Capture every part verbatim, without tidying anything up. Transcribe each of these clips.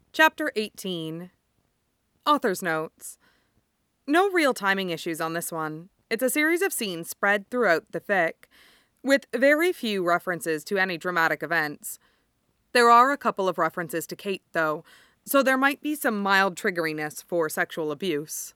Chapter eighteen. Author's Notes. No real timing issues on this one. It's a series of scenes spread throughout the fic, with very few references to any dramatic events. There are a couple of references to Kate, though, so there might be some mild triggeriness for sexual abuse.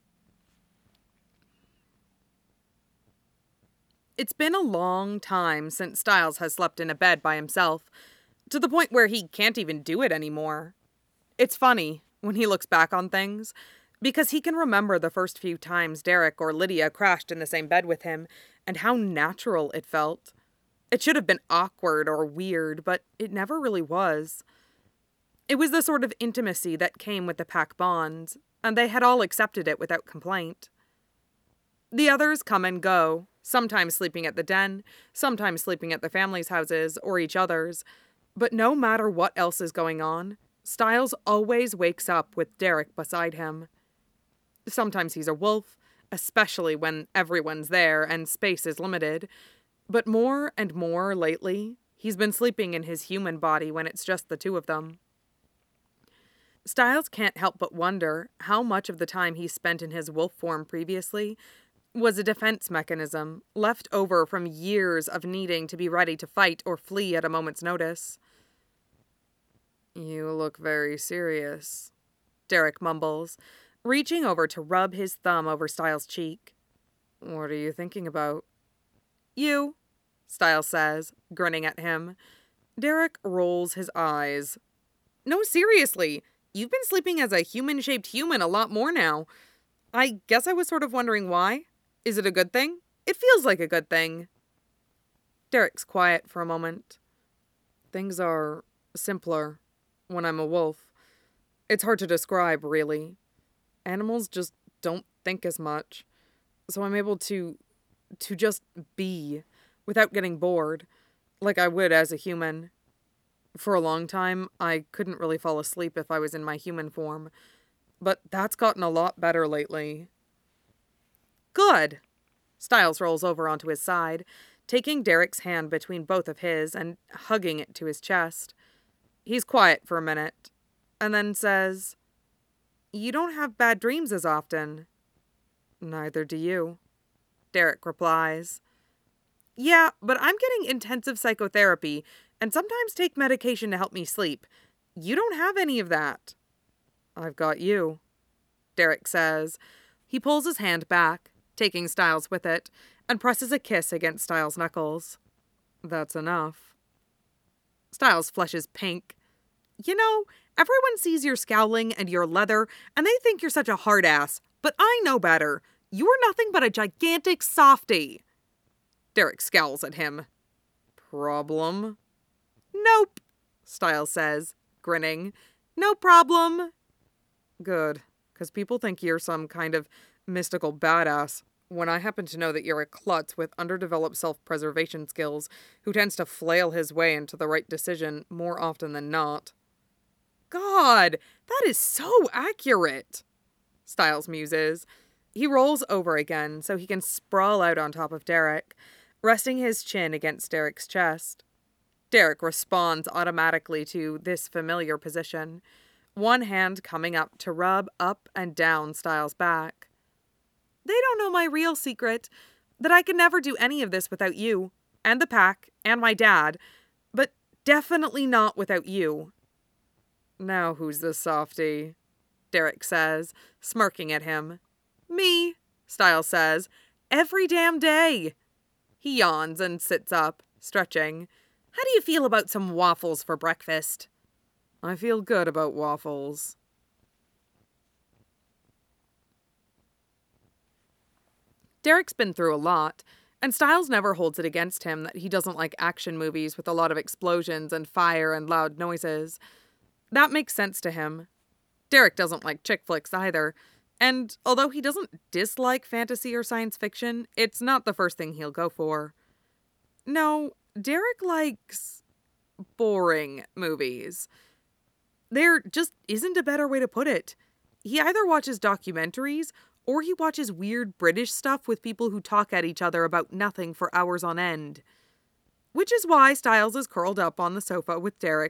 It's been a long time since Styles has slept in a bed by himself, to the point where he can't even do it anymore. It's funny, when he looks back on things, because he can remember the first few times Derek or Lydia crashed in the same bed with him, and how natural it felt. It should have been awkward or weird, but it never really was. It was the sort of intimacy that came with the pack bond, and they had all accepted it without complaint. The others come and go, sometimes sleeping at the den, sometimes sleeping at the families' houses or each other's, but no matter what else is going on, Styles always wakes up with Derek beside him. Sometimes he's a wolf, especially when everyone's there and space is limited, but more and more lately, he's been sleeping in his human body when it's just the two of them. Styles can't help but wonder how much of the time he spent in his wolf form previously was a defense mechanism left over from years of needing to be ready to fight or flee at a moment's notice. "You look very serious," Derek mumbles, reaching over to rub his thumb over Styles' cheek. "What are you thinking about?" "You," Styles says, grinning at him. Derek rolls his eyes. "No, seriously, you've been sleeping as a human-shaped human a lot more now. I guess I was sort of wondering why. Is it a good thing? It feels like a good thing." Derek's quiet for a moment. "Things are simpler when I'm a wolf. It's hard to describe, really. Animals just don't think as much. So I'm able to, to just be, without getting bored, like I would as a human. For a long time, I couldn't really fall asleep if I was in my human form, but that's gotten a lot better lately." "Good." Styles rolls over onto his side, taking Derek's hand between both of his and hugging it to his chest. He's quiet for a minute, and then says, "You don't have bad dreams as often." "Neither do you," Derek replies. "Yeah, but I'm getting intensive psychotherapy and sometimes take medication to help me sleep. You don't have any of that." "I've got you," Derek says. He pulls his hand back, taking Styles with it, and presses a kiss against Styles' knuckles. "That's enough." Styles flushes pink. "You know, everyone sees your scowling and your leather, and they think you're such a hard ass, but I know better. You are nothing but a gigantic softie." Derek scowls at him. "Problem?" "Nope," Styles says, grinning. "No problem." "Good, because people think you're some kind of mystical badass, when I happen to know that you're a klutz with underdeveloped self-preservation skills who tends to flail his way into the right decision more often than not." "God, that is so accurate," Styles muses. He rolls over again so he can sprawl out on top of Derek, resting his chin against Derek's chest. Derek responds automatically to this familiar position, one hand coming up to rub up and down Styles' back. "They don't know my real secret, that I could never do any of this without you, and the pack, and my dad, but definitely not without you." "Now who's the softie?" Derek says, smirking at him. "Me," Styles says, "every damn day." He yawns and sits up, stretching. "How do you feel about some waffles for breakfast?" "I feel good about waffles." Derek's been through a lot, and Styles never holds it against him that he doesn't like action movies with a lot of explosions and fire and loud noises. That makes sense to him. Derek doesn't like chick flicks either, and although he doesn't dislike fantasy or science fiction, it's not the first thing he'll go for. No, Derek likes boring movies. There just isn't a better way to put it. He either watches documentaries or he watches weird British stuff with people who talk at each other about nothing for hours on end. Which is why Styles is curled up on the sofa with Derek,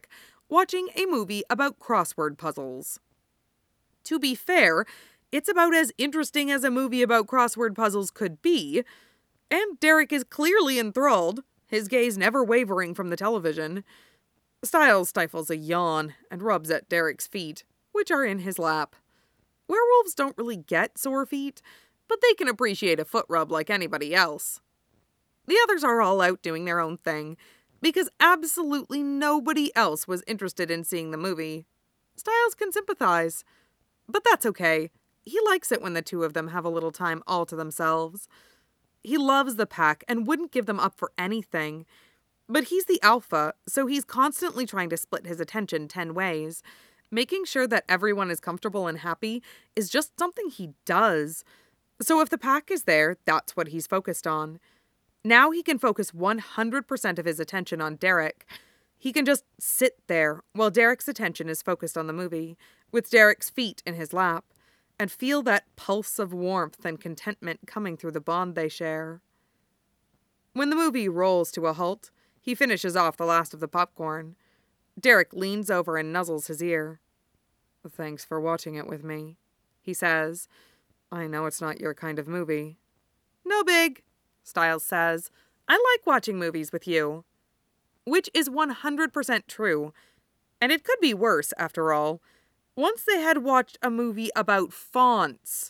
watching a movie about crossword puzzles. To be fair, it's about as interesting as a movie about crossword puzzles could be, and Derek is clearly enthralled, his gaze never wavering from the television. Stiles stifles a yawn and rubs at Derek's feet, which are in his lap. Werewolves don't really get sore feet, but they can appreciate a foot rub like anybody else. The others are all out doing their own thing, because absolutely nobody else was interested in seeing the movie. Stiles can sympathize. But that's okay. He likes it when the two of them have a little time all to themselves. He loves the pack and wouldn't give them up for anything. But he's the alpha, so he's constantly trying to split his attention ten ways. Making sure that everyone is comfortable and happy is just something he does. So if the pack is there, that's what he's focused on. Now he can focus one hundred percent of his attention on Derek. He can just sit there while Derek's attention is focused on the movie, with Derek's feet in his lap, and feel that pulse of warmth and contentment coming through the bond they share. When the movie rolls to a halt, he finishes off the last of the popcorn. Derek leans over and nuzzles his ear. "Thanks for watching it with me," he says. "I know it's not your kind of movie." "No big," Stiles says. "I like watching movies with you." Which is one hundred percent true. And it could be worse, after all. Once they had watched a movie about fonts.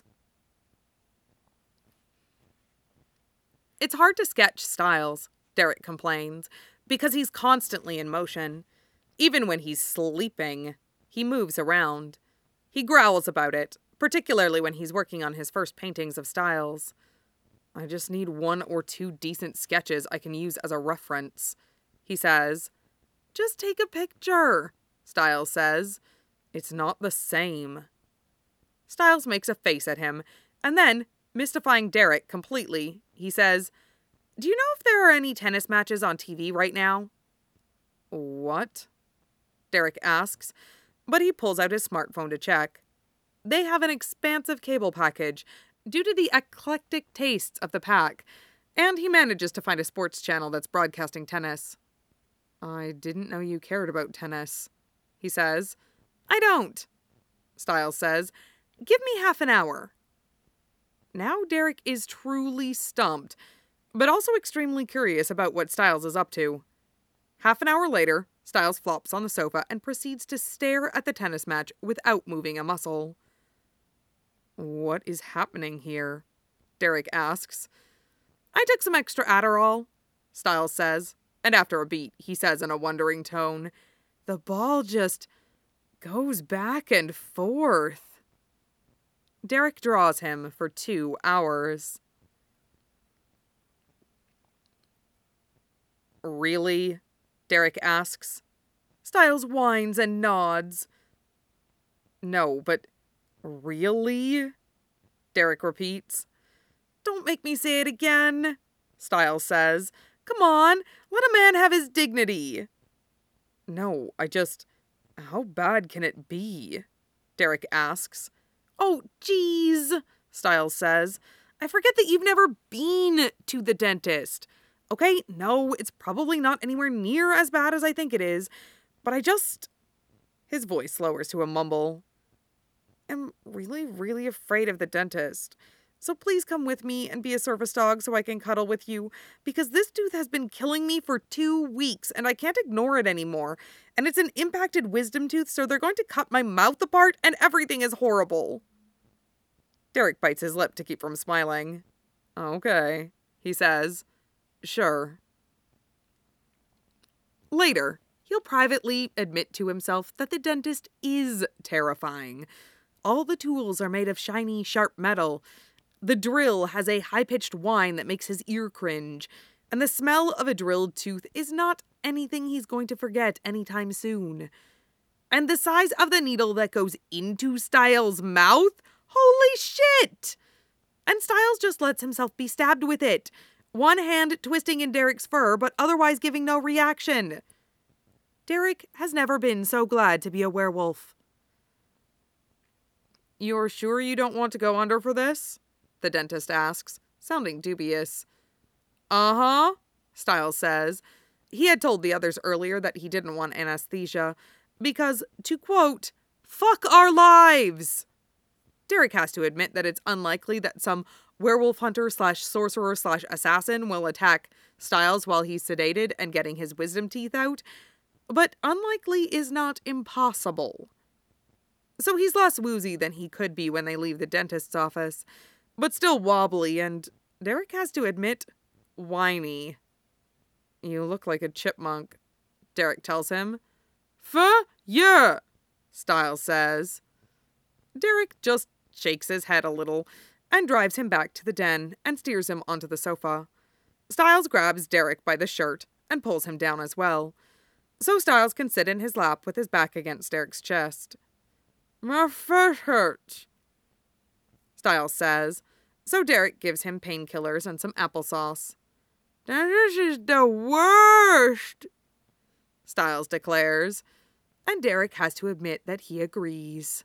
It's hard to sketch Stiles, Derek complains, because he's constantly in motion. Even when he's sleeping, he moves around. He growls about it, particularly when he's working on his first paintings of Stiles. "I just need one or two decent sketches I can use as a reference," he says. "Just take a picture," Stiles says. "It's not the same." Stiles makes a face at him, and then, mystifying Derek completely, he says, "Do you know if there are any tennis matches on T V right now?" "What?" Derek asks, but he pulls out his smartphone to check. They have an expansive cable package, due to the eclectic tastes of the pack, and he manages to find a sports channel that's broadcasting tennis. "I didn't know you cared about tennis," he says. "I don't," Stiles says. "Give me half an hour." Now Derek is truly stumped, but also extremely curious about what Stiles is up to. Half an hour later, Stiles flops on the sofa and proceeds to stare at the tennis match without moving a muscle. "What is happening here?" Derek asks. "I took some extra Adderall," Stiles says, and after a beat, he says in a wondering tone, "The ball just goes back and forth." Derek draws him for two hours. "Really?" Derek asks. Stiles whines and nods. "No, but really?" Derek repeats. "Don't make me say it again," Stiles says. "Come on, let a man have his dignity." "No, I just... How bad can it be?" Derek asks. "Oh, geez," Stiles says. "I forget that you've never been to the dentist. Okay, no, it's probably not anywhere near as bad as I think it is, but I just..." His voice lowers to a mumble. "I'm really, really afraid of the dentist. So please come with me and be a service dog so I can cuddle with you, because this tooth has been killing me for two weeks and I can't ignore it anymore. And it's an impacted wisdom tooth, so they're going to cut my mouth apart and everything is horrible." Derek bites his lip to keep from smiling. "Okay," he says. "Sure." Later, he'll privately admit to himself that the dentist is terrifying. All the tools are made of shiny, sharp metal. The drill has a high-pitched whine that makes his ear cringe, and the smell of a drilled tooth is not anything he's going to forget anytime soon. And the size of the needle that goes into Stiles' mouth? Holy shit! And Stiles just lets himself be stabbed with it, one hand twisting in Derek's fur, but otherwise giving no reaction. Derek has never been so glad to be a werewolf. "You're sure you don't want to go under for this?" the dentist asks, sounding dubious. "Uh-huh," Stiles says. He had told the others earlier that he didn't want anesthesia, Because, to quote, fuck our lives! Derek has to admit that it's unlikely that some werewolf hunter slash sorcerer slash assassin will attack Stiles while he's sedated and getting his wisdom teeth out, but unlikely is not impossible. So he's less woozy than he could be when they leave the dentist's office, but still wobbly and, Derek has to admit, whiny. You look like a chipmunk, Derek tells him. Fuh, yeah, Stiles says. Derek just shakes his head a little and drives him back to the den and steers him onto the sofa. Stiles grabs Derek by the shirt and pulls him down as well, so Stiles can sit in his lap with his back against Derek's chest. My foot hurts, Stiles says, so Derek gives him painkillers and some applesauce. This is the worst, Stiles declares, and Derek has to admit that he agrees.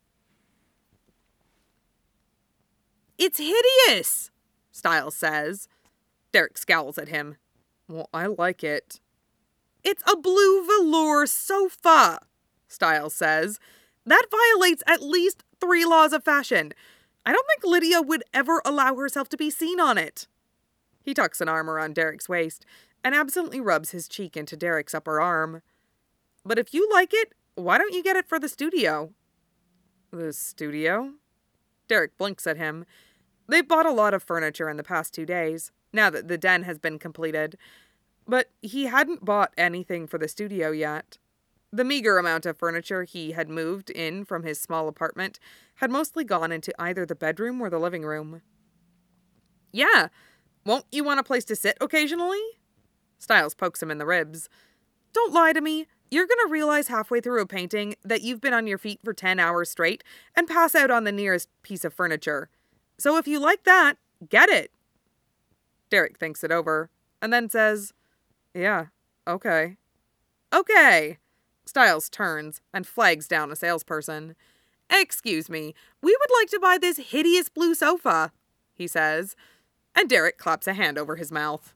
It's hideous, Stiles says. Derek scowls at him. Well, I like it. It's a blue velour sofa, Stiles says. That violates at least three laws of fashion. I don't think Lydia would ever allow herself to be seen on it. He tucks an arm around Derek's waist and absently rubs his cheek into Derek's upper arm. But if you like it, why don't you get it for the studio? The studio? Derek blinks at him. They've bought a lot of furniture in the past two days, now that the den has been completed. But he hadn't bought anything for the studio yet. The meager amount of furniture he had moved in from his small apartment had mostly gone into either the bedroom or the living room. Yeah, won't you want a place to sit occasionally? Stiles pokes him in the ribs. Don't lie to me. You're going to realize halfway through a painting that you've been on your feet for ten hours straight and pass out on the nearest piece of furniture. So if you like that, get it. Derek thinks it over and then says, yeah, okay. Okay. Stiles turns and flags down a salesperson. Excuse me, we would like to buy this hideous blue sofa, he says, and Derek claps a hand over his mouth.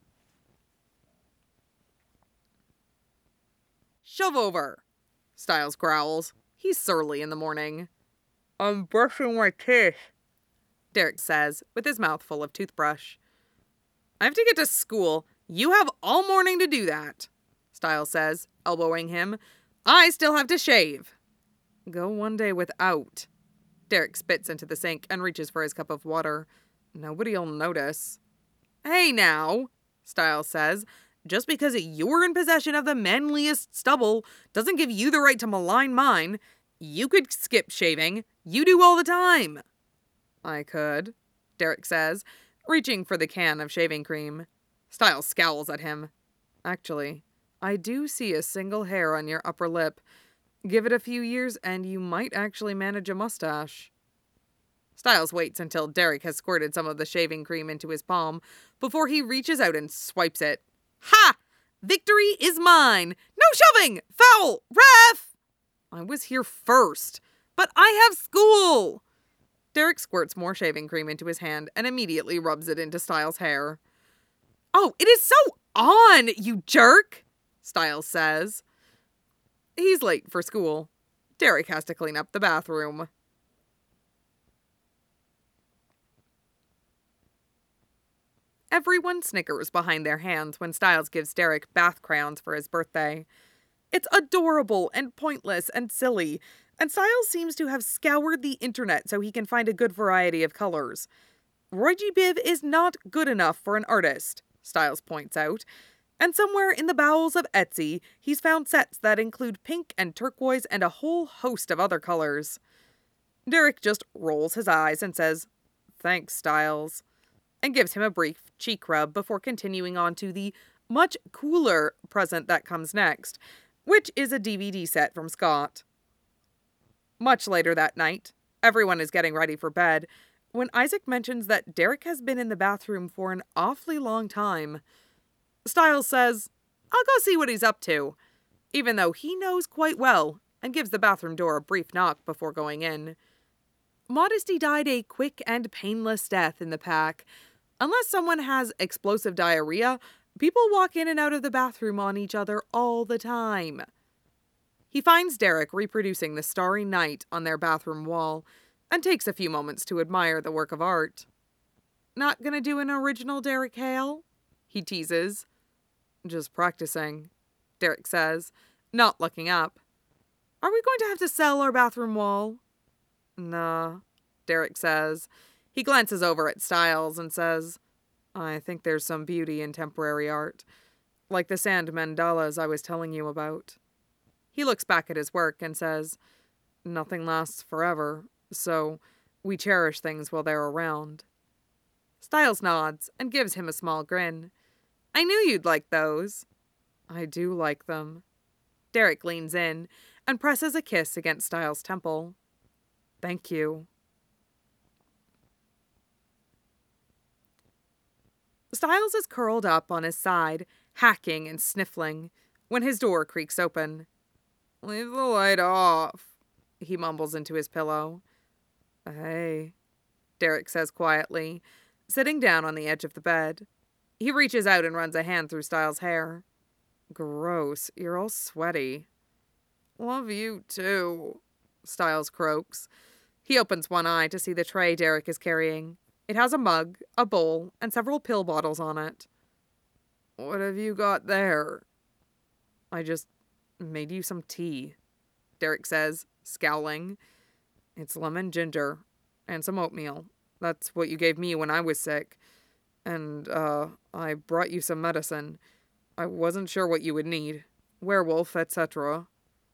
Shove over, Stiles growls. He's surly in the morning. I'm brushing my teeth, Derek says, with his mouth full of toothbrush. I have to get to school. You have all morning to do that, Stiles says, elbowing him. I still have to shave. Go one day without. Derek spits into the sink and reaches for his cup of water. Nobody'll notice. Hey now, Stiles says. Just because you're in possession of the manliest stubble doesn't give you the right to malign mine. You could skip shaving. You do all the time. I could, Derek says, reaching for the can of shaving cream. Stiles scowls at him. Actually, I do see a single hair on your upper lip. Give it a few years and you might actually manage a mustache. Stiles waits until Derek has squirted some of the shaving cream into his palm before he reaches out and swipes it. Ha! Victory is mine! No shoving! Foul! Ref! I was here first, but I have school! Derek squirts more shaving cream into his hand and immediately rubs it into Stiles' hair. Oh, it is so on, you jerk! Stiles says. He's late for school. Derek has to clean up the bathroom. Everyone snickers behind their hands when Stiles gives Derek bath crayons for his birthday. It's adorable and pointless and silly, and Stiles seems to have scoured the internet so he can find a good variety of colors. Roy G. Biv is not good enough for an artist, Stiles points out, and somewhere in the bowels of Etsy, he's found sets that include pink and turquoise and a whole host of other colors. Derek just rolls his eyes and says, "Thanks, Stiles," and gives him a brief cheek rub before continuing on to the much cooler present that comes next, which is a D V D set from Scott. Much later that night, everyone is getting ready for bed, when Isaac mentions that Derek has been in the bathroom for an awfully long time. Stiles says, I'll go see what he's up to, even though he knows quite well, and gives the bathroom door a brief knock before going in. Modesty died a quick and painless death in the pack. Unless someone has explosive diarrhea, people walk in and out of the bathroom on each other all the time. He finds Derek reproducing the starry night on their bathroom wall and takes a few moments to admire the work of art. Not gonna do an original Derek Hale? He teases. Just practicing, Derek says, not looking up. Are we going to have to sell our bathroom wall? Nah, Derek says. He glances over at Styles and says, I think there's some beauty in temporary art, like the sand mandalas I was telling you about. He looks back at his work and says, nothing lasts forever, so we cherish things while they're around. Styles nods and gives him a small grin. I knew you'd like those. I do like them. Derek leans in and presses a kiss against Styles' temple. Thank you. Styles is curled up on his side, hacking and sniffling, when his door creaks open. Leave the light off, he mumbles into his pillow. Hey, Derek says quietly, sitting down on the edge of the bed. He reaches out and runs a hand through Styles' hair. Gross, you're all sweaty. Love you too, Styles croaks. He opens one eye to see the tray Derek is carrying. It has a mug, a bowl, and several pill bottles on it. What have you got there? I just made you some tea, Derek says, scowling. It's lemon ginger and some oatmeal. That's what you gave me when I was sick. And, uh, I brought you some medicine. I wasn't sure what you would need. Werewolf, et cetera.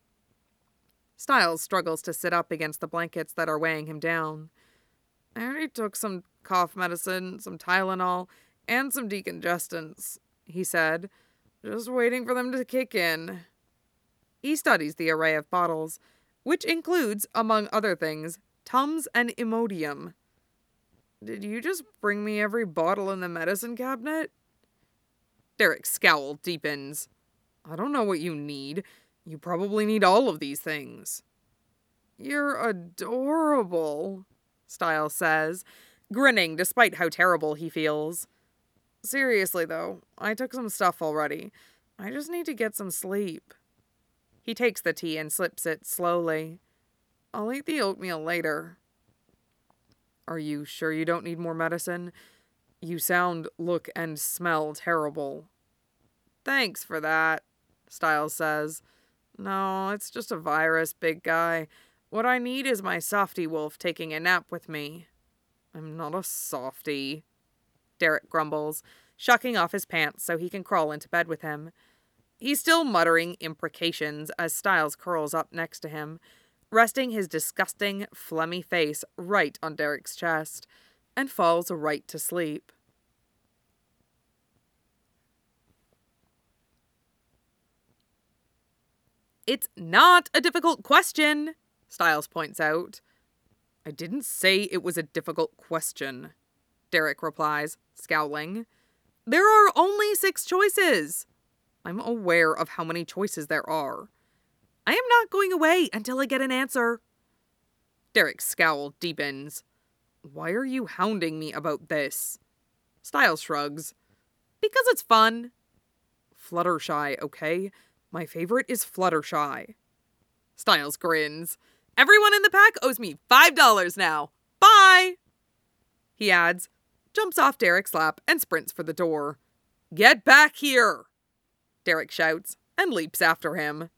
Styles struggles to sit up against the blankets that are weighing him down. I already took some cough medicine, some Tylenol, and some decongestants, he said. Just waiting for them to kick in. He studies the array of bottles, which includes, among other things, Tums and Imodium. Did you just bring me every bottle in the medicine cabinet? Derek's scowl deepens. I don't know what you need. You probably need all of these things. You're adorable, Styles says, grinning despite how terrible he feels. Seriously, though, I took some stuff already. I just need to get some sleep. He takes the tea and sips it slowly. I'll eat the oatmeal later. Are you sure you don't need more medicine? You sound, look, and smell terrible. Thanks for that, Styles says. No, it's just a virus, big guy. What I need is my softy wolf taking a nap with me. I'm not a softy, Derek grumbles, shucking off his pants so he can crawl into bed with him. He's still muttering imprecations as Styles curls up next to him, resting his disgusting, phlegmy face right on Derek's chest, and falls right to sleep. It's not a difficult question, Styles points out. I didn't say it was a difficult question, Derek replies, scowling. There are only six choices. I'm aware of how many choices there are. I am not going away until I get an answer. Derek's scowl deepens. Why are you hounding me about this? Styles shrugs. Because it's fun. Fluttershy, okay? My favorite is Fluttershy. Styles grins. Everyone in the pack owes me five dollars now. Bye! He adds, jumps off Derek's lap and sprints for the door. Get back here! Derek shouts and leaps after him.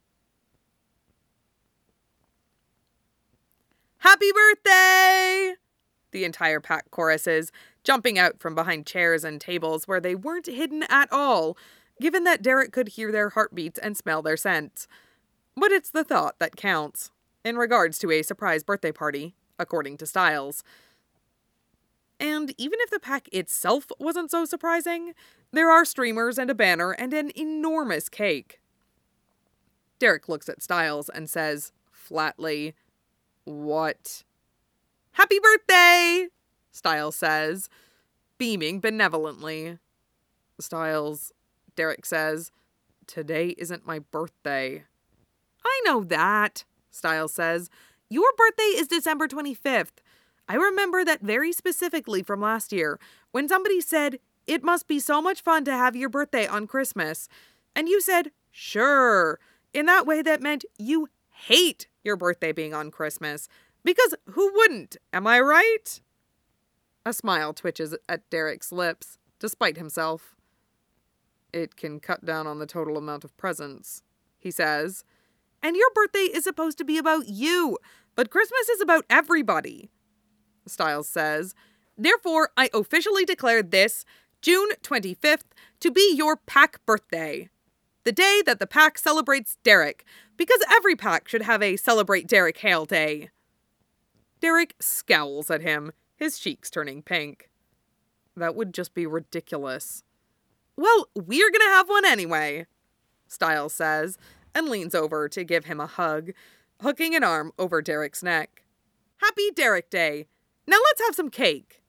Happy birthday! The entire pack choruses, jumping out from behind chairs and tables where they weren't hidden at all, given that Derek could hear their heartbeats and smell their scents. But it's the thought that counts, in regards to a surprise birthday party, according to Styles. And even if the pack itself wasn't so surprising, there are streamers and a banner and an enormous cake. Derek looks at Styles and says, flatly, What? Happy birthday! Styles says, beaming benevolently. Styles, Derek says, today isn't my birthday. I know that, Styles says. Your birthday is December twenty-fifth. I remember that very specifically from last year, when somebody said, it must be so much fun to have your birthday on Christmas. And you said, sure, in that way that meant you hate your birthday being on Christmas. Because who wouldn't? Am I right? A smile twitches at Derek's lips, despite himself. It can cut down on the total amount of presents, he says. And your birthday is supposed to be about you, but Christmas is about everybody, Stiles says. Therefore, I officially declare this, June twenty-fifth, to be your pack birthday. The day that the pack celebrates Derek, because every pack should have a Celebrate Derek Hale Day. Derek scowls at him, his cheeks turning pink. That would just be ridiculous. Well, we're gonna have one anyway, Stiles says, and leans over to give him a hug, hooking an arm over Derek's neck. Happy Derek Day! Now let's have some cake!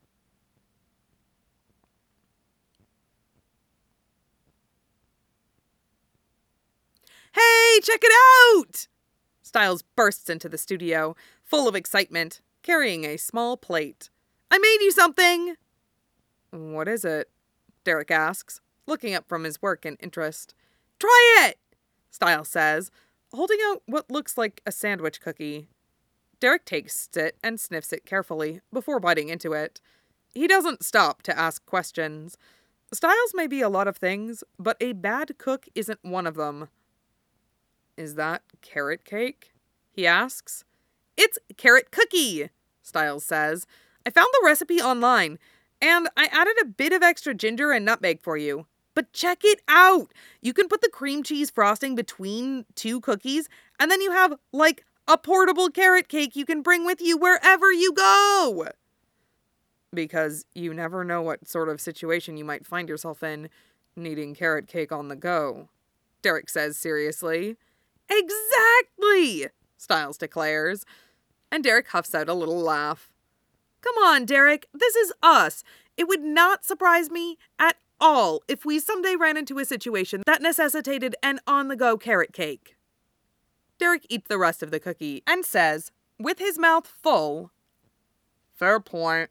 Hey, check it out! Stiles bursts into the studio, full of excitement, carrying a small plate. I made you something! What is it? Derek asks, looking up from his work in interest. Try it! Stiles says, holding out what looks like a sandwich cookie. Derek tastes it and sniffs it carefully before biting into it. He doesn't stop to ask questions. Stiles may be a lot of things, but a bad cook isn't one of them. Is that carrot cake? He asks. It's carrot cookie, Stiles says. I found the recipe online, and I added a bit of extra ginger and nutmeg for you. But check it out! You can put the cream cheese frosting between two cookies, and then you have, like, a portable carrot cake you can bring with you wherever you go! Because you never know what sort of situation you might find yourself in, needing carrot cake on the go, Derek says seriously. Exactly! Stiles declares, and Derek huffs out a little laugh. Come on, Derek, this is us. It would not surprise me at all if we someday ran into a situation that necessitated an on-the-go carrot cake. Derek eats the rest of the cookie and says, with his mouth full, fair point.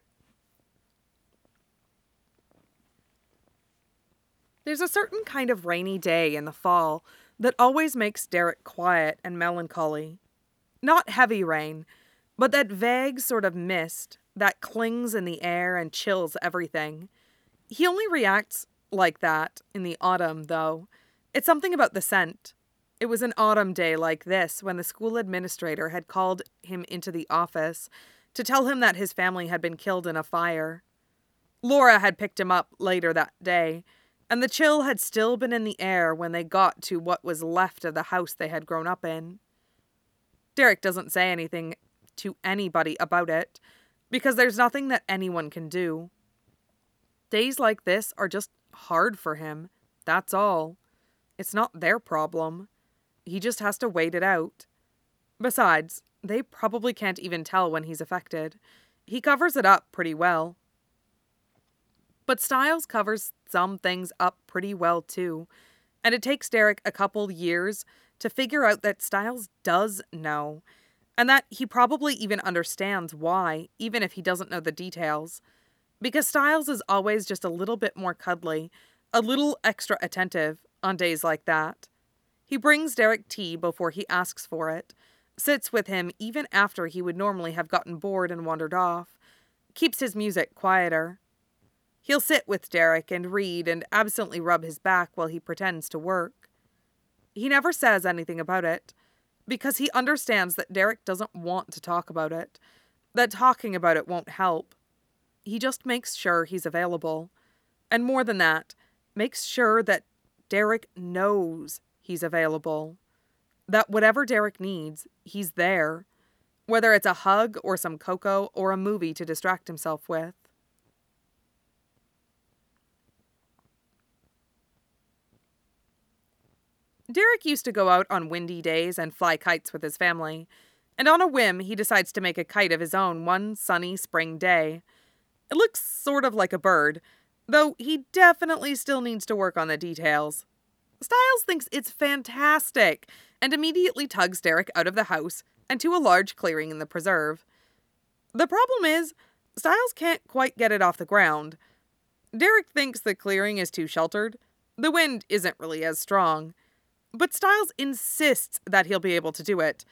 There's a certain kind of rainy day in the fall that always makes Derek quiet and melancholy. Not heavy rain, but that vague sort of mist that clings in the air and chills everything. He only reacts like that in the autumn, though. It's something about the scent. It was an autumn day like this when the school administrator had called him into the office to tell him that his family had been killed in a fire. Laura had picked him up later that day, and the chill had still been in the air when they got to what was left of the house they had grown up in. Derek doesn't say anything to anybody about it, because there's nothing that anyone can do. Days like this are just hard for him, that's all. It's not their problem. He just has to wait it out. Besides, they probably can't even tell when he's affected. He covers it up pretty well. But Stiles covers some things up pretty well too, and it takes Derek a couple years to figure out that Stiles does know, and that he probably even understands why, even if he doesn't know the details. Because Stiles is always just a little bit more cuddly, a little extra attentive on days like that. He brings Derek tea before he asks for it, sits with him even after he would normally have gotten bored and wandered off, keeps his music quieter. He'll sit with Derek and read and absently rub his back while he pretends to work. He never says anything about it, because he understands that Derek doesn't want to talk about it, that talking about it won't help. He just makes sure he's available, and more than that, makes sure that Derek knows he's available, that whatever Derek needs, he's there, whether it's a hug or some cocoa or a movie to distract himself with. Derek used to go out on windy days and fly kites with his family, and on a whim he decides to make a kite of his own one sunny spring day. It looks sort of like a bird, though he definitely still needs to work on the details. Stiles thinks it's fantastic, and immediately tugs Derek out of the house and to a large clearing in the preserve. The problem is, Stiles can't quite get it off the ground. Derek thinks the clearing is too sheltered. The wind isn't really as strong. But Stiles insists that he'll be able to do it.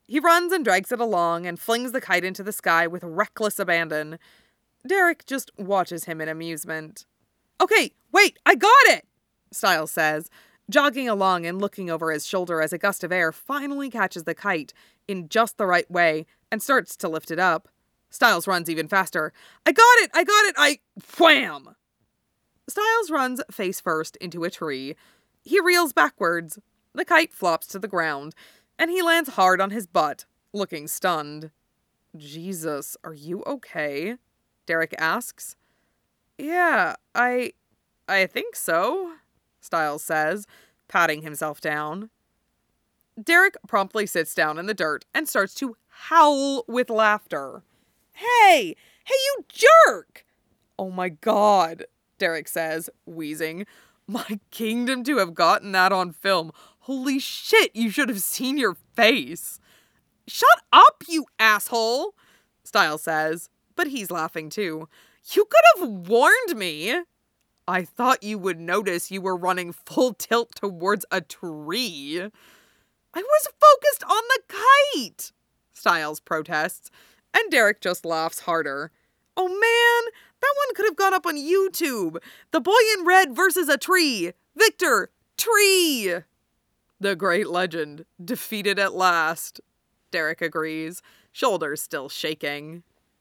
He runs and drags it along and flings the kite into the sky with reckless abandon. Derek just watches him in amusement. "Okay, wait, I got it!" Stiles says, jogging along and looking over his shoulder as a gust of air finally catches the kite in just the right way and starts to lift it up. Stiles runs even faster. "I got it! I got it! I... Wham!" Stiles runs face first into a tree. He reels backwards. The kite flops to the ground, and he lands hard on his butt, looking stunned. "Jesus, are you okay?" Derek asks. "Yeah, I... I think so," Stiles says, patting himself down. Derek promptly sits down in the dirt and starts to howl with laughter. "Hey! Hey, you jerk!" "Oh my god," Derek says, wheezing. "My kingdom to have gotten that on film. Holy shit, you should have seen your face." "Shut up, you asshole," Stiles says, but he's laughing too. "You could have warned me." "I thought you would notice you were running full tilt towards a tree." "I was focused on the kite," Stiles protests, and Derek just laughs harder. "Oh man, that one could have gone up on YouTube. The boy in red versus a tree. Victor, tree." "The great legend, defeated at last," Derek agrees, shoulders still shaking.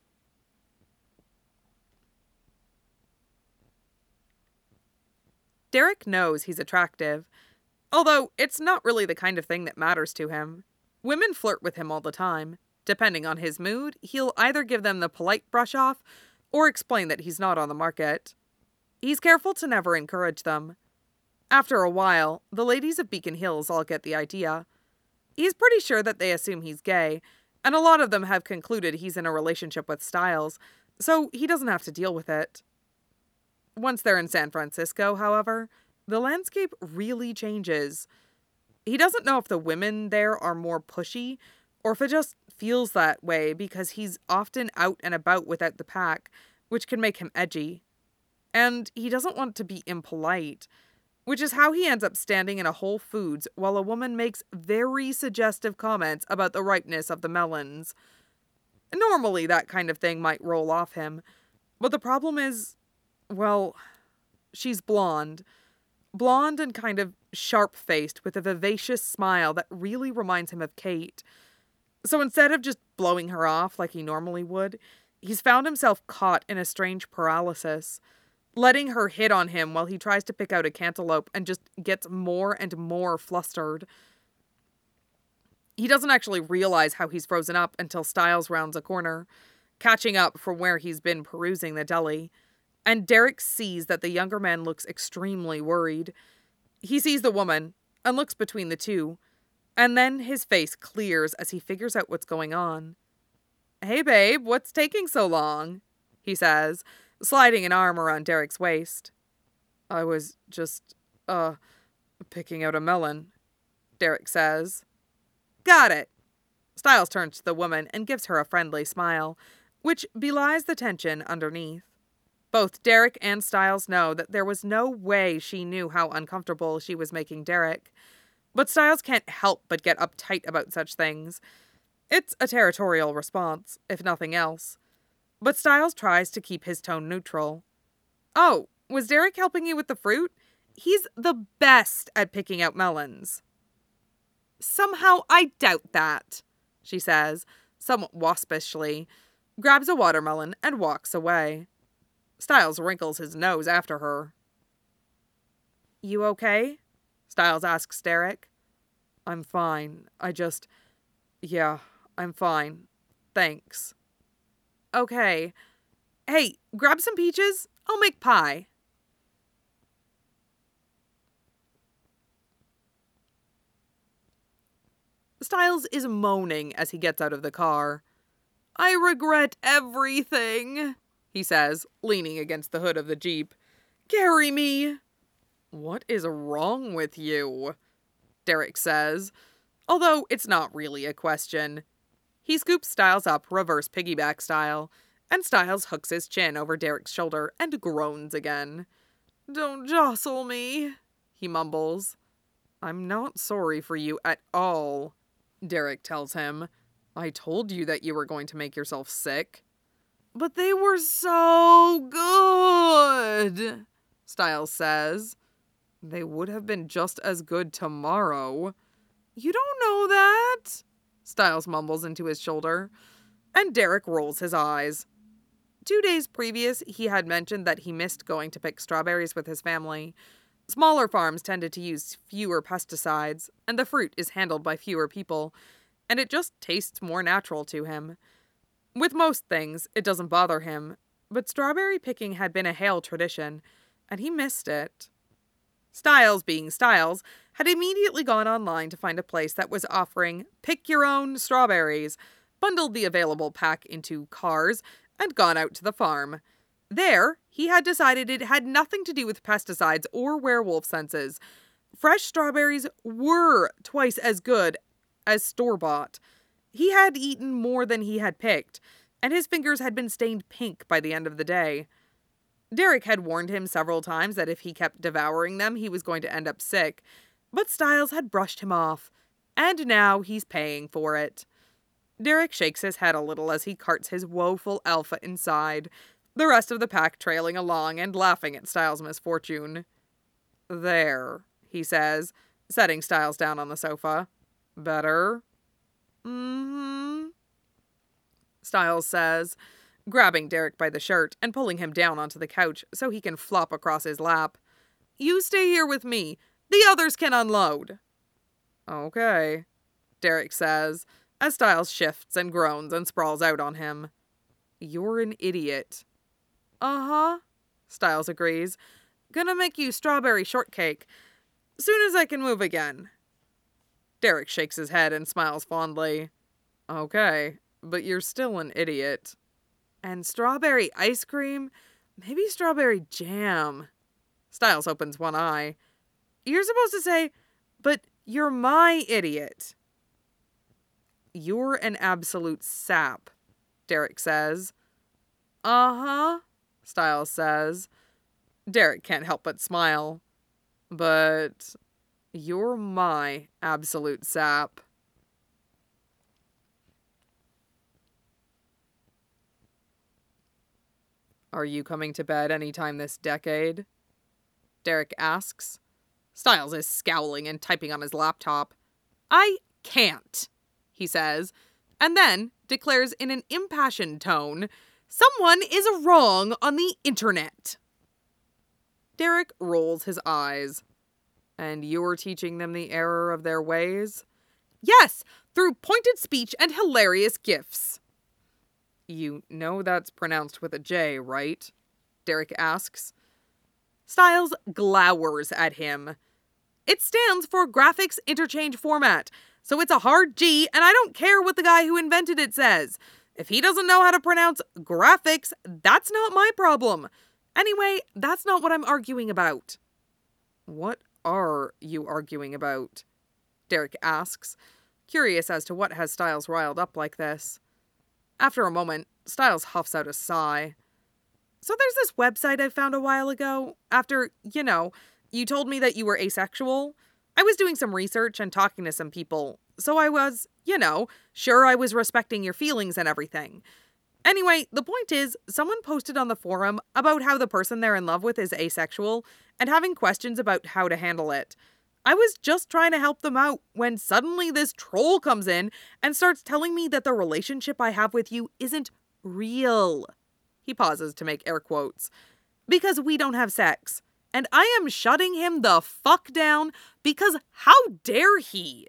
Derek knows he's attractive, although it's not really the kind of thing that matters to him. Women flirt with him all the time. Depending on his mood, he'll either give them the polite brush off or explain that he's not on the market. He's careful to never encourage them. After a while, the ladies of Beacon Hills all get the idea. He's pretty sure that they assume he's gay, and a lot of them have concluded he's in a relationship with Stiles, so he doesn't have to deal with it. Once they're in San Francisco, however, the landscape really changes. He doesn't know if the women there are more pushy, or if it just feels that way because he's often out and about without the pack, which can make him edgy. And he doesn't want to be impolite, which is how he ends up standing in a Whole Foods while a woman makes very suggestive comments about the ripeness of the melons. Normally, that kind of thing might roll off him, but the problem is, well, she's blonde. Blonde and kind of sharp-faced with a vivacious smile that really reminds him of Kate. So instead of just blowing her off like he normally would, he's found himself caught in a strange paralysis, letting her hit on him while he tries to pick out a cantaloupe and just gets more and more flustered. He doesn't actually realize how he's frozen up until Stiles rounds a corner, catching up from where he's been perusing the deli. And Derek sees that the younger man looks extremely worried. He sees the woman and looks between the two, and then his face clears as he figures out what's going on. "Hey babe, what's taking so long?" he says, sliding an arm around Derek's waist. "I was just, uh, picking out a melon," Derek says. "Got it." Stiles turns to the woman and gives her a friendly smile, which belies the tension underneath. Both Derek and Stiles know that there was no way she knew how uncomfortable she was making Derek. But Stiles can't help but get uptight about such things. It's a territorial response, if nothing else. But Stiles tries to keep his tone neutral. "Oh, was Derek helping you with the fruit? He's the best at picking out melons." "Somehow I doubt that," she says, somewhat waspishly, grabs a watermelon and walks away. Stiles wrinkles his nose after her. "You okay?" Stiles asks Derek. "I'm fine. I just... Yeah, I'm fine. Thanks." "Okay. Hey, grab some peaches. I'll make pie." Stiles is moaning as he gets out of the car. "I regret everything," he says, leaning against the hood of the Jeep. "Carry me." "What is wrong with you?" Derek says, although it's not really a question. He scoops Stiles up reverse piggyback style, and Stiles hooks his chin over Derek's shoulder and groans again. "Don't jostle me," he mumbles. "I'm not sorry for you at all." Derek tells him. I told you that you were going to make yourself sick. But they were so good, Stiles says. They would have been just as good tomorrow. You don't know that, Stiles mumbles into his shoulder, and Derek rolls his eyes. Two days previous, he had mentioned that he missed going to pick strawberries with his family. Smaller farms tended to use fewer pesticides, and the fruit is handled by fewer people, and it just tastes more natural to him. With most things, it doesn't bother him, but strawberry picking had been a Hale tradition, and he missed it. Stiles, being Stiles, had immediately gone online to find a place that was offering pick-your-own strawberries, bundled the available pack into cars, and gone out to the farm. There, he had decided it had nothing to do with pesticides or werewolf senses. Fresh strawberries were twice as good as store-bought. He had eaten more than he had picked, and his fingers had been stained pink by the end of the day. Derek had warned him several times that if he kept devouring them, he was going to end up sick, but Stiles had brushed him off, and now he's paying for it. Derek shakes his head a little as he carts his woeful alpha inside, the rest of the pack trailing along and laughing at Stiles' misfortune. There, he says, setting Stiles down on the sofa. Better? Mm-hmm, Stiles says, grabbing Derek by the shirt and pulling him down onto the couch so he can flop across his lap. You stay here with me. The others can unload. Okay, Derek says, as Stiles shifts and groans and sprawls out on him. You're an idiot. Uh-huh, Stiles agrees. Gonna make you strawberry shortcake. Soon as I can move again. Derek shakes his head and smiles fondly. Okay, but you're still an idiot. And strawberry ice cream? Maybe strawberry jam. Stiles opens one eye. You're supposed to say, but you're my idiot. You're an absolute sap, Derek says. Uh-huh, Stiles says. Derek can't help but smile. But you're my absolute sap. Are you coming to bed any time this decade? Derek asks. Stiles is scowling and typing on his laptop. I can't, he says, and then declares in an impassioned tone, someone is wrong on the internet. Derek rolls his eyes. And you're teaching them the error of their ways? Yes, through pointed speech and hilarious gifs. You know that's pronounced with a J, right? Derek asks. Stiles glowers at him. It stands for Graphics Interchange Format, so it's a hard G, and I don't care what the guy who invented it says. If he doesn't know how to pronounce graphics, that's not my problem. Anyway, that's not what I'm arguing about. What are you arguing about? Derek asks, curious as to what has Stiles riled up like this. After a moment, Stiles huffs out a sigh. So there's this website I found a while ago. After, you know, you told me that you were asexual. I was doing some research and talking to some people, so I was, you know, sure I was respecting your feelings and everything. Anyway, the point is, someone posted on the forum about how the person they're in love with is asexual and having questions about how to handle it. I was just trying to help them out when suddenly this troll comes in and starts telling me that the relationship I have with you isn't real. He pauses to make air quotes. Because we don't have sex. And I am shutting him the fuck down because how dare he?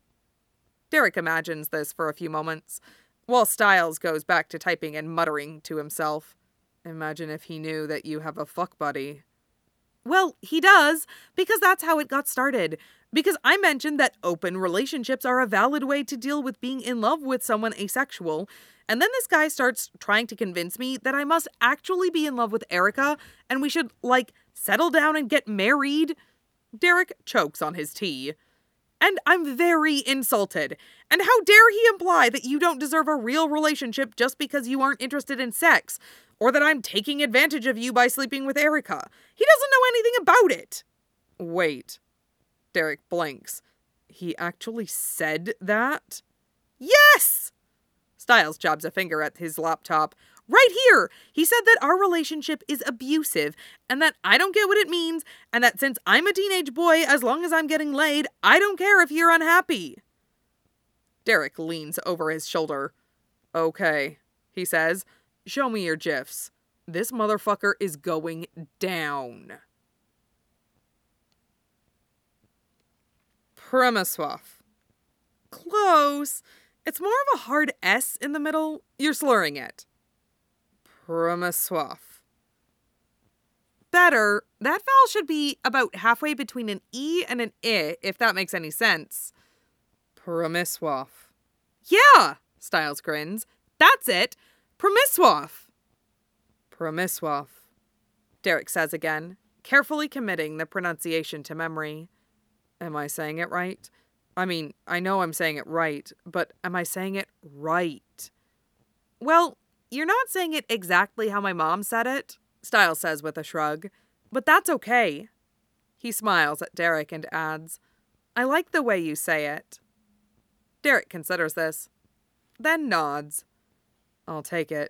Derek imagines this for a few moments, while Stiles goes back to typing and muttering to himself. Imagine if he knew that you have a fuck buddy. Well, he does, because that's how it got started. Because I mentioned that open relationships are a valid way to deal with being in love with someone asexual, and then this guy starts trying to convince me that I must actually be in love with Erica, and we should, like, settle down and get married. Derek chokes on his tea. And I'm very insulted. And how dare he imply that you don't deserve a real relationship just because you aren't interested in sex, or that I'm taking advantage of you by sleeping with Erica. He doesn't know anything about it. Wait. Derek blinks. He actually said that? Yes! Styles jabs a finger at his laptop. Right here! He said that our relationship is abusive, and that I don't get what it means, and that since I'm a teenage boy, as long as I'm getting laid, I don't care if you're unhappy. Derek leans over his shoulder. Okay, he says. Show me your GIFs. This motherfucker is going down. Premiswaf. Close. It's more of a hard S in the middle. You're slurring it. Premiswaf. Better. That vowel should be about halfway between an E and an I, if that makes any sense. Premiswaf. Yeah, Styles grins. That's it. Premiswaf. Premiswaf. Derek says again, carefully committing the pronunciation to memory. Am I saying it right? I mean, I know I'm saying it right, but am I saying it right? Well, you're not saying it exactly how my mom said it, Styles says with a shrug, but that's okay. He smiles at Derek and adds, I like the way you say it. Derek considers this, then nods. I'll take it.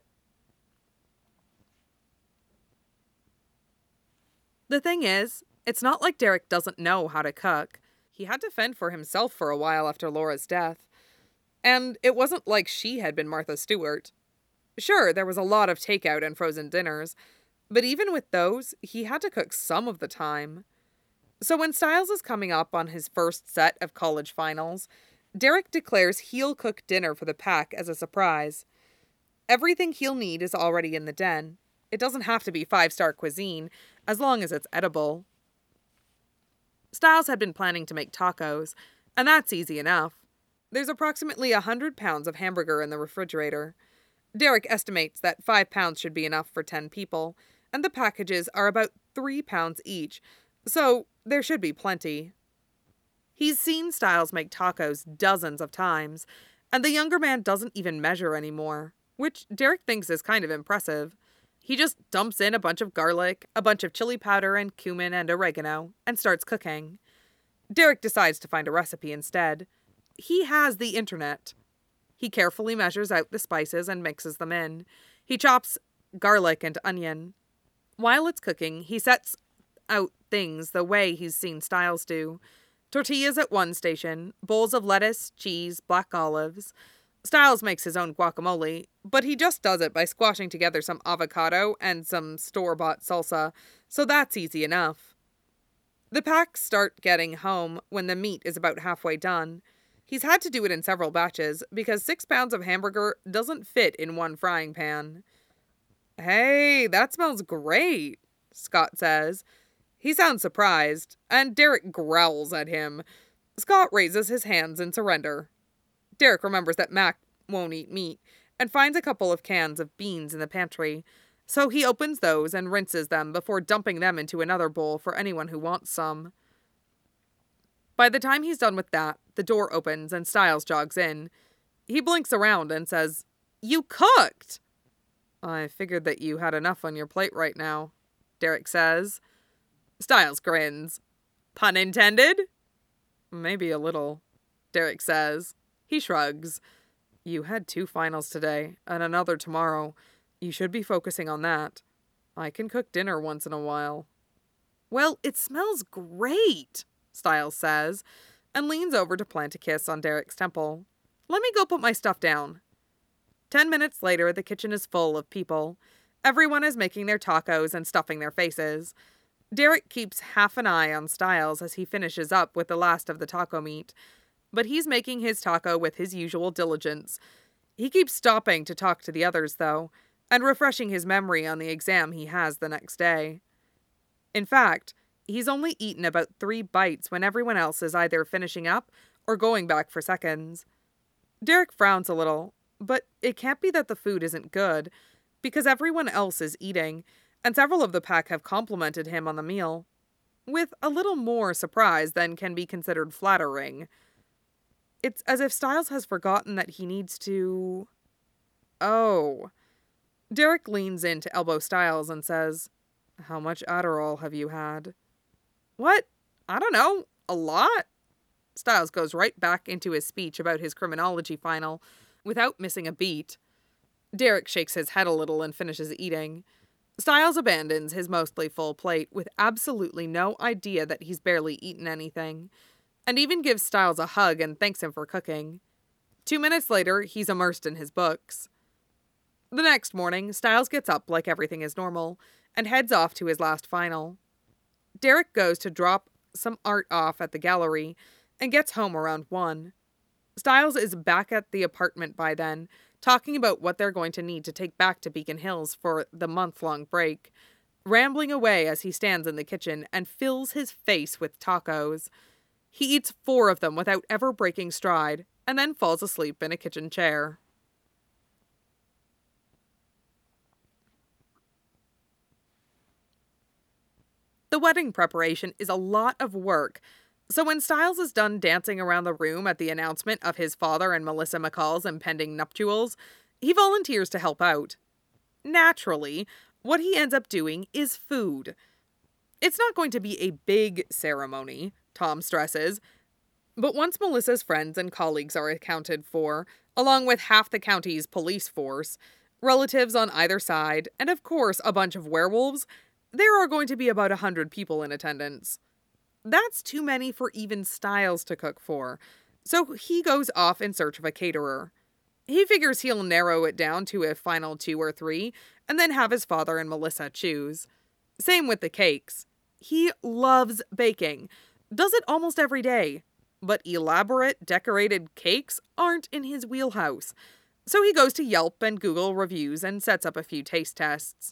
The thing is, it's not like Derek doesn't know how to cook. He had to fend for himself for a while after Laura's death. And it wasn't like she had been Martha Stewart. Sure, there was a lot of takeout and frozen dinners, but even with those, he had to cook some of the time. So when Styles is coming up on his first set of college finals, Derek declares he'll cook dinner for the pack as a surprise. Everything he'll need is already in the den. It doesn't have to be five-star cuisine, as long as it's edible. Styles had been planning to make tacos, and that's easy enough. There's approximately one hundred pounds of hamburger in the refrigerator. Derek estimates that five pounds should be enough for ten people, and the packages are about three pounds each, so there should be plenty. He's seen Styles make tacos dozens of times, and the younger man doesn't even measure anymore, which Derek thinks is kind of impressive. He just dumps in a bunch of garlic, a bunch of chili powder and cumin and oregano, and starts cooking. Derek decides to find a recipe instead. He has the internet. He carefully measures out the spices and mixes them in. He chops garlic and onion. While it's cooking, he sets out things the way he's seen Styles do. Tortillas at one station, bowls of lettuce, cheese, black olives. Styles makes his own guacamole, but he just does it by squashing together some avocado and some store-bought salsa, so that's easy enough. The packs start getting home when the meat is about halfway done. He's had to do it in several batches because six pounds of hamburger doesn't fit in one frying pan. Hey, that smells great, Scott says. He sounds surprised, and Derek growls at him. Scott raises his hands in surrender. Derek remembers that Mac won't eat meat, and finds a couple of cans of beans in the pantry, so he opens those and rinses them before dumping them into another bowl for anyone who wants some. By the time he's done with that, the door opens and Styles jogs in. He blinks around and says, "You cooked!" "I figured that you had enough on your plate right now," Derek says. Styles grins. "Pun intended?" "Maybe a little," Derek says. He shrugs. "You had two finals today, and another tomorrow. You should be focusing on that. I can cook dinner once in a while." "Well, it smells great," Styles says, and leans over to plant a kiss on Derek's temple. "Let me go put my stuff down." Ten minutes later, the kitchen is full of people. Everyone is making their tacos and stuffing their faces. Derek keeps half an eye on Styles as he finishes up with the last of the taco meat. But he's making his taco with his usual diligence. He keeps stopping to talk to the others, though, and refreshing his memory on the exam he has the next day. In fact, he's only eaten about three bites when everyone else is either finishing up or going back for seconds. Derek frowns a little, but it can't be that the food isn't good, because everyone else is eating, and several of the pack have complimented him on the meal, with a little more surprise than can be considered flattering. It's as if Styles has forgotten that he needs to... Oh. Derek leans in to elbow Styles and says, "How much Adderall have you had?" "What? I don't know. A lot?" Styles goes right back into his speech about his criminology final, without missing a beat. Derek shakes his head a little and finishes eating. Styles abandons his mostly full plate with absolutely no idea that he's barely eaten anything, and even gives Styles a hug and thanks him for cooking. Two minutes later, he's immersed in his books. The next morning, Styles gets up like everything is normal, and heads off to his last final. Derek goes to drop some art off at the gallery, and gets home around one. Styles is back at the apartment by then, talking about what they're going to need to take back to Beacon Hills for the month-long break, rambling away as he stands in the kitchen and fills his face with tacos. He eats four of them without ever breaking stride, and then falls asleep in a kitchen chair. The wedding preparation is a lot of work, so when Styles is done dancing around the room at the announcement of his father and Melissa McCall's impending nuptials, he volunteers to help out. Naturally, what he ends up doing is food. It's not going to be a big ceremony, Tom stresses, but once Melissa's friends and colleagues are accounted for, along with half the county's police force, relatives on either side, and of course a bunch of werewolves, there are going to be about a hundred people in attendance. That's too many for even Styles to cook for, so he goes off in search of a caterer. He figures he'll narrow it down to a final two or three, and then have his father and Melissa choose. Same with the cakes. He loves baking, does it almost every day, but elaborate, decorated cakes aren't in his wheelhouse, so he goes to Yelp and Google reviews and sets up a few taste tests.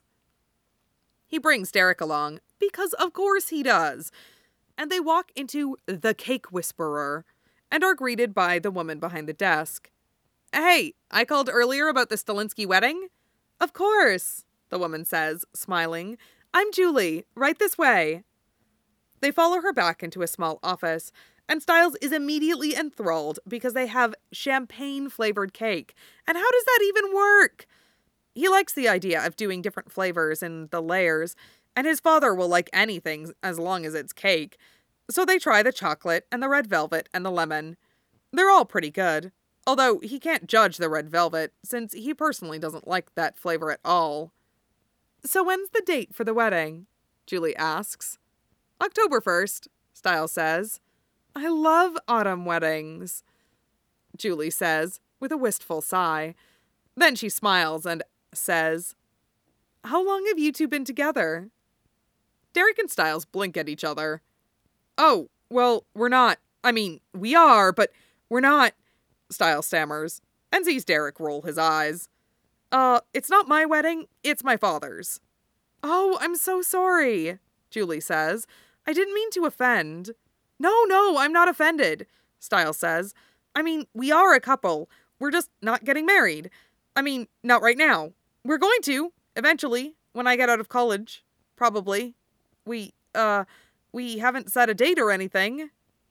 He brings Derek along, because of course he does, and they walk into the Cake Whisperer, and are greeted by the woman behind the desk. "Hey, I called earlier about the Stalinsky wedding?" "Of course," the woman says, smiling. "I'm Julie, right this way." They follow her back into a small office, and Styles is immediately enthralled because they have champagne-flavored cake. And how does that even work? He likes the idea of doing different flavors in the layers, and his father will like anything as long as it's cake. So they try the chocolate and the red velvet and the lemon. They're all pretty good, although he can't judge the red velvet since he personally doesn't like that flavor at all. "So when's the date for the wedding?" Julie asks. "October first, Styles says. "I love autumn weddings," Julie says, with a wistful sigh. Then she smiles and says, "How long have you two been together?" Derek and Styles blink at each other. "Oh, well, we're not. I mean, we are, but we're not," Styles stammers, and sees Derek roll his eyes. Uh, it's not my wedding, it's my father's." "Oh, I'm so sorry," Julie says. "I didn't mean to offend." "No, no, I'm not offended," Styles says. "I mean, we are a couple. We're just not getting married. I mean, not right now. We're going to, eventually, when I get out of college. Probably. We, uh, we haven't set a date or anything."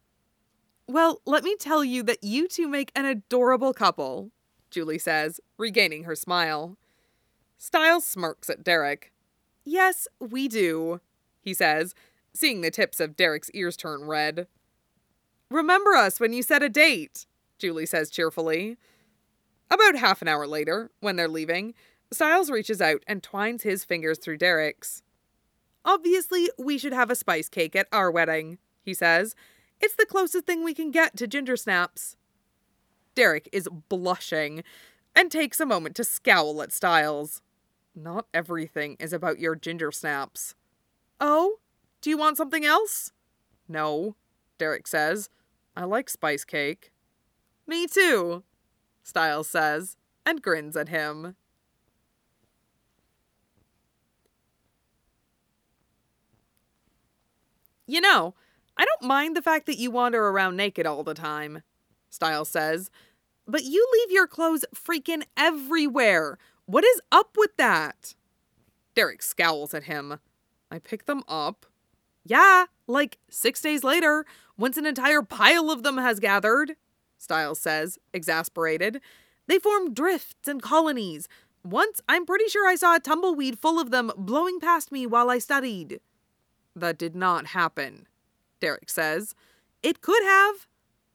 "Well, let me tell you that you two make an adorable couple," Julie says, regaining her smile. Styles smirks at Derek. "Yes, we do," he says, seeing the tips of Derek's ears turn red. "Remember us when you set a date," Julie says cheerfully. About half an hour later, when they're leaving, Styles reaches out and twines his fingers through Derek's. "Obviously, we should have a spice cake at our wedding," he says. "It's the closest thing we can get to ginger snaps." Derek is blushing and takes a moment to scowl at Styles. Not everything is about your ginger snaps. "Oh? Do you want something else?" "No," Derek says. "I like spice cake." "Me too," Styles says, and grins at him. "You know, I don't mind the fact that you wander around naked all the time," Styles says, "but you leave your clothes freaking everywhere. What is up with that?" Derek scowls at him. "I pick them up." "Yeah, like six days later, once an entire pile of them has gathered," Styles says, exasperated. "They form drifts and colonies. Once, I'm pretty sure I saw a tumbleweed full of them blowing past me while I studied." "That did not happen," Derek says. "It could have."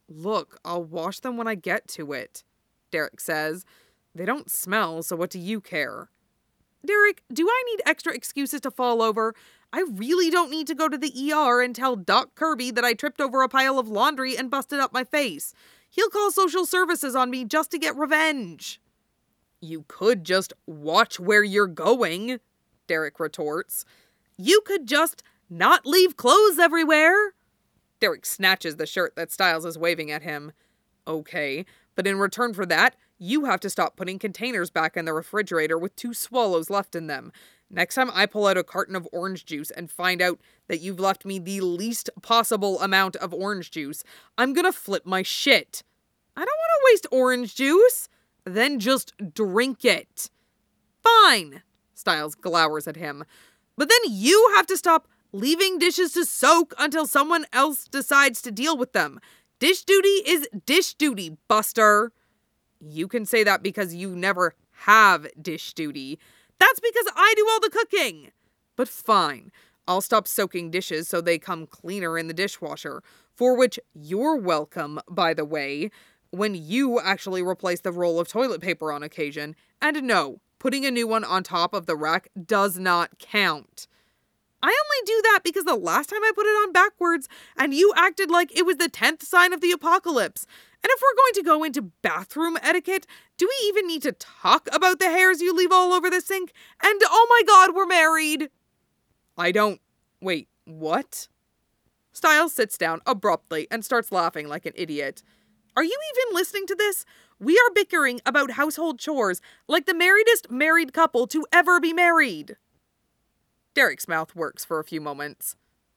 Look, I'll wash them when I get to it, Derek says. They don't smell, so what do you care? Derek, do I need extra excuses to fall over? I really don't need to go to the E R and tell Doc Kirby that I tripped over a pile of laundry and busted up my face. He'll call social services on me just to get revenge. You could just watch where you're going, Derek retorts. You could just not leave clothes everywhere. Derek snatches the shirt that Stiles is waving at him. Okay, but in return for that, you have to stop putting containers back in the refrigerator with two swallows left in them. Next time I pull out a carton of orange juice and find out that you've left me the least possible amount of orange juice, I'm gonna flip my shit. I don't want to waste orange juice. Then just drink it. Fine, Stiles glowers at him. But then you have to stop leaving dishes to soak until someone else decides to deal with them. Dish duty is dish duty, Buster. You can say that because you never have dish duty. That's because I do all the cooking. But fine, I'll stop soaking dishes so they come cleaner in the dishwasher, for which you're welcome, by the way, when you actually replace the roll of toilet paper on occasion. And no, putting a new one on top of the rack does not count. I only do that because the last time I put it on backwards and you acted like it was the tenth sign of the apocalypse. And if we're going to go into bathroom etiquette, do we even need to talk about the hairs you leave all over the sink? And oh my god, we're married! I don't... Wait, what? Stiles sits down abruptly and starts laughing like an idiot. Are you even listening to this? We are bickering about household chores like the marriedest married couple to ever be married. Derek's mouth works for a few moments.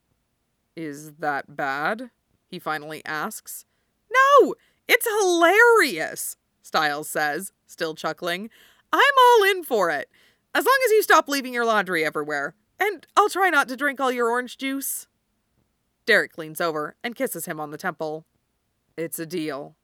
Is that bad? He finally asks. No, it's hilarious, Stiles says, still chuckling. I'm all in for it. As long as you stop leaving your laundry everywhere. And I'll try not to drink all your orange juice. Derek leans over and kisses him on the temple. It's a deal.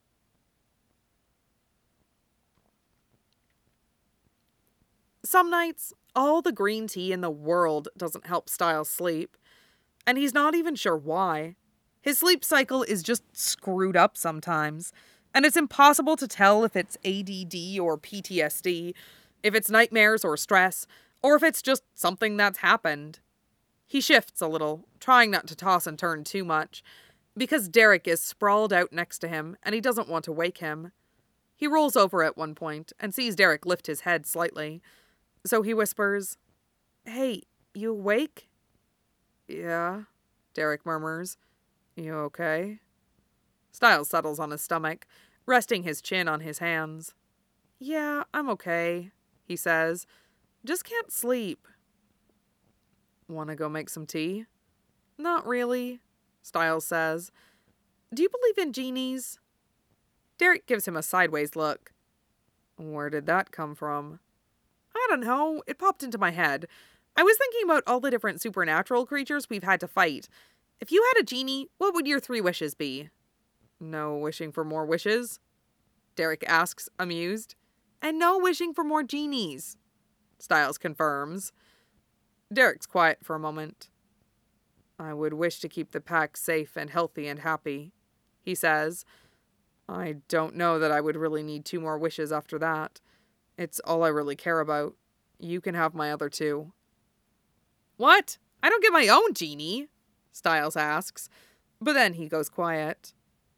Some nights, all the green tea in the world doesn't help Stiles sleep. And he's not even sure why. His sleep cycle is just screwed up sometimes. And it's impossible to tell if it's A D D or P T S D, if it's nightmares or stress, or if it's just something that's happened. He shifts a little, trying not to toss and turn too much, because Derek is sprawled out next to him and he doesn't want to wake him. He rolls over at one point and sees Derek lift his head slightly. So he whispers, Hey, you awake? Yeah, Derek murmurs. You okay? Stiles settles on his stomach, resting his chin on his hands. Yeah, I'm okay, he says. Just can't sleep. Want to go make some tea? Not really, Stiles says. Do you believe in genies? Derek gives him a sideways look. Where did that come from? I don't know. It popped into my head. I was thinking about all the different supernatural creatures we've had to fight. If you had a genie, what would your three wishes be? No wishing for more wishes? Derek asks, amused. And no wishing for more genies, Stiles confirms. Derek's quiet for a moment. I would wish to keep the pack safe and healthy and happy, he says. I don't know that I would really need two more wishes after that. It's all I really care about. You can have my other two. What? I don't get my own genie, Stiles asks, but then he goes quiet.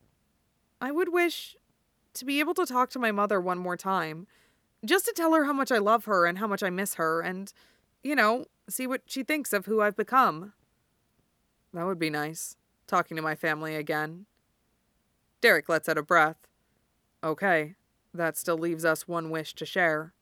I would wish to be able to talk to my mother one more time, just to tell her how much I love her and how much I miss her and, you know, see what she thinks of who I've become. That would be nice, talking to my family again. Derek lets out a breath. Okay, that still leaves us one wish to share.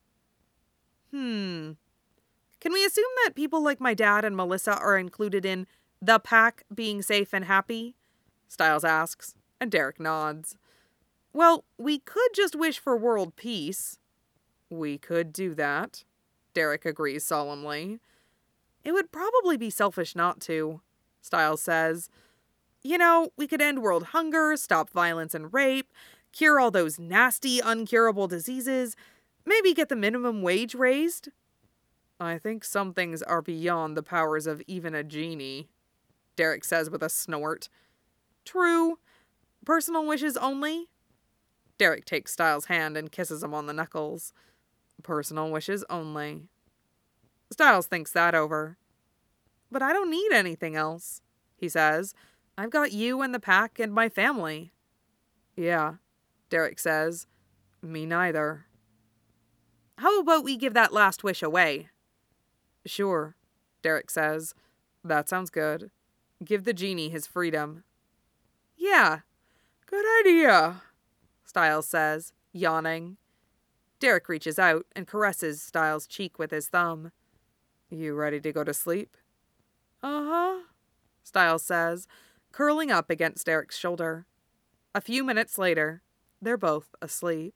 Hmm. Can we assume that people like my dad and Melissa are included in the pack being safe and happy? Stiles asks, and Derek nods. Well, we could just wish for world peace. We could do that, Derek agrees solemnly. It would probably be selfish not to, Stiles says. You know, we could end world hunger, stop violence and rape, cure all those nasty, uncurable diseases, maybe get the minimum wage raised. I think some things are beyond the powers of even a genie, Derek says with a snort. True, Personal wishes only? Derek takes Styles' hand and kisses him on the knuckles. Personal wishes only. Styles thinks that over. But I don't need anything else, he says. I've got you and the pack and my family. Yeah, Derek says. Me neither. How about we give that last wish away? Sure, Derek says. That sounds good. Give the genie his freedom. Yeah, good idea, Styles says, yawning. Derek reaches out and caresses Styles' cheek with his thumb. You ready to go to sleep? Uh-huh, Styles says, curling up against Derek's shoulder. A few minutes later, they're both asleep.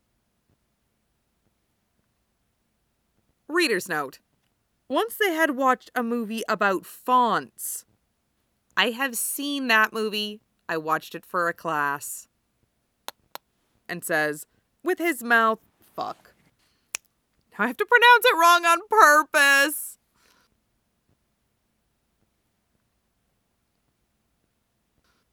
Reader's note. Once they had watched a movie about fonts. I have seen that movie. I watched it for a class. And says, with his mouth, fuck. I have to pronounce it wrong on purpose.